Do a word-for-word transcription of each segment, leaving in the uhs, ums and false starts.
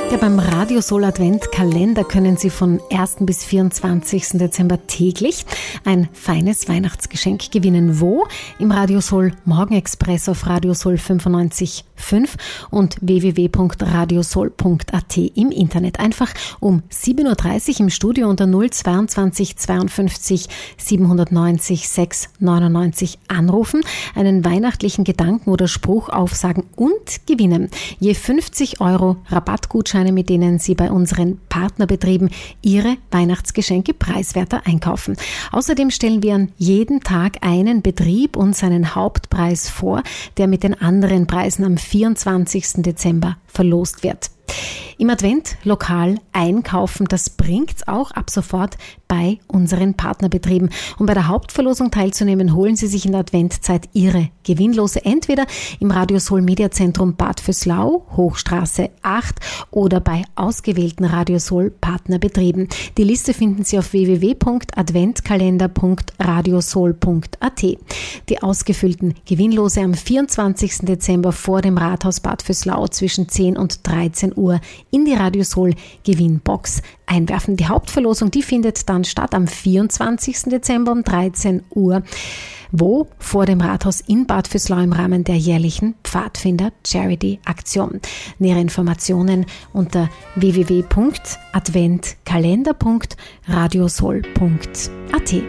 Ja, beim Radio Soul Adventkalender können Sie von ersten bis vierundzwanzigsten Dezember täglich ein feines Weihnachtsgeschenk gewinnen. Wo? Im Radio Soul Morgenexpress auf Radio Soul fünfundneunzig Komma fünf und w w w punkt radiosoul punkt a t im Internet. Einfach um sieben Uhr dreißig im Studio unter null zweiundzwanzig zweiundfünfzig siebenhundertneunzig sechs neunundneunzig anrufen, einen weihnachtlichen Gedanken oder Spruch aufsagen und gewinnen. Je fünfzig Euro Rabattgutscheine, mit denen Sie bei unseren Partnerbetrieben Ihre Weihnachtsgeschenke preiswerter einkaufen. Außerdem stellen wir an jedem Tag einen Betrieb und seinen Hauptpreis vor, der mit den anderen Preisen am vierundzwanzigsten Dezember verlost wird. Im Advent lokal einkaufen, das bringt's auch ab sofort bei unseren Partnerbetrieben. Um bei der Hauptverlosung teilzunehmen, holen Sie sich in der Adventzeit Ihre Gewinnlose entweder im Radio Soul Mediazentrum Bad Vöslau, Hochstraße acht oder bei ausgewählten Radio Soul Partnerbetrieben. Die Liste finden Sie auf w w w punkt adventkalender punkt radiosoul punkt a t. Die ausgefüllten Gewinnlose am vierundzwanzigsten Dezember vor dem Rathaus Bad Vöslau zwischen zehn und dreizehn Uhr in die Radio Soul Gewinnbox einwerfen. Die Hauptverlosung, die findet dann statt am vierundzwanzigsten Dezember um dreizehn Uhr. Wo? Vor dem Rathaus in Bad Vöslau im Rahmen der jährlichen Pfadfinder-Charity-Aktion. Nähere Informationen unter w w w punkt adventkalender punkt radiosoul punkt a t.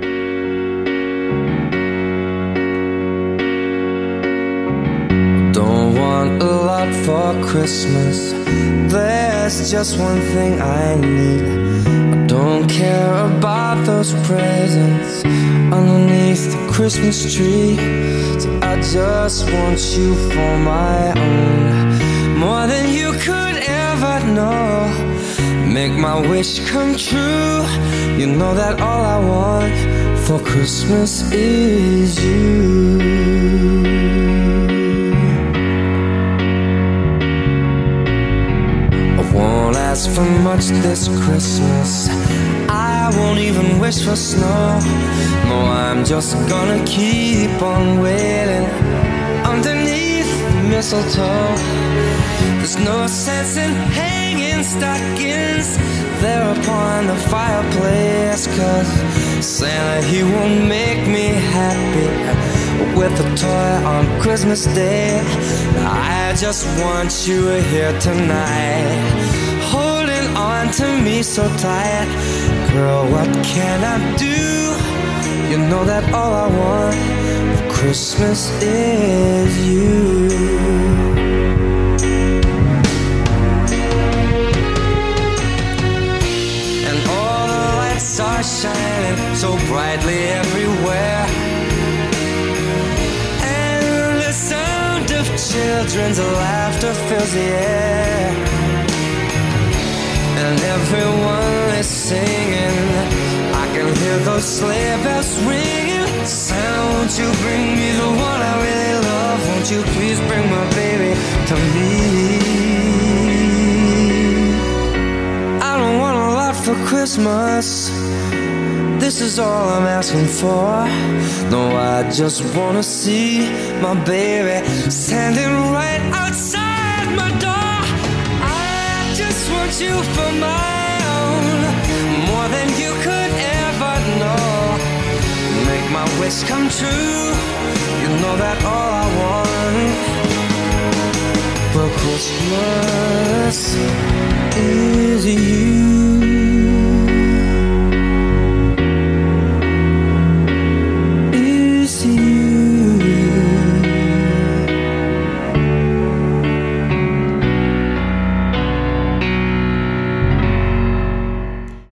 Don't want a lot for Christmas. There's just one thing I need. I don't care about those presents underneath the Christmas tree. So I just want you for my own, more than you could ever know. Make my wish come true. You know that all I want for Christmas is you. Won't ask for much this Christmas. I won't even wish for snow. No, I'm just gonna keep on waiting underneath the mistletoe. There's no sense in hanging stockings there upon the fireplace, 'cause Santa, he won't make me happy with a toy on Christmas Day. I just want you here tonight, holding on to me so tight. Girl, what can I do? You know that all I want for Christmas is you. And all the lights are shining so brightly everywhere. Children's laughter fills the air, and everyone is singing. I can hear those sleigh bells ringing. Santa, won't you bring me the one I really love? Won't you please bring my baby to me? I don't want a lot for Christmas. This is all I'm asking for. No, I just wanna see my baby standing right outside my door. I just want you for my own, more than you could ever know. Make my wish come true. You know that all I want for Christmas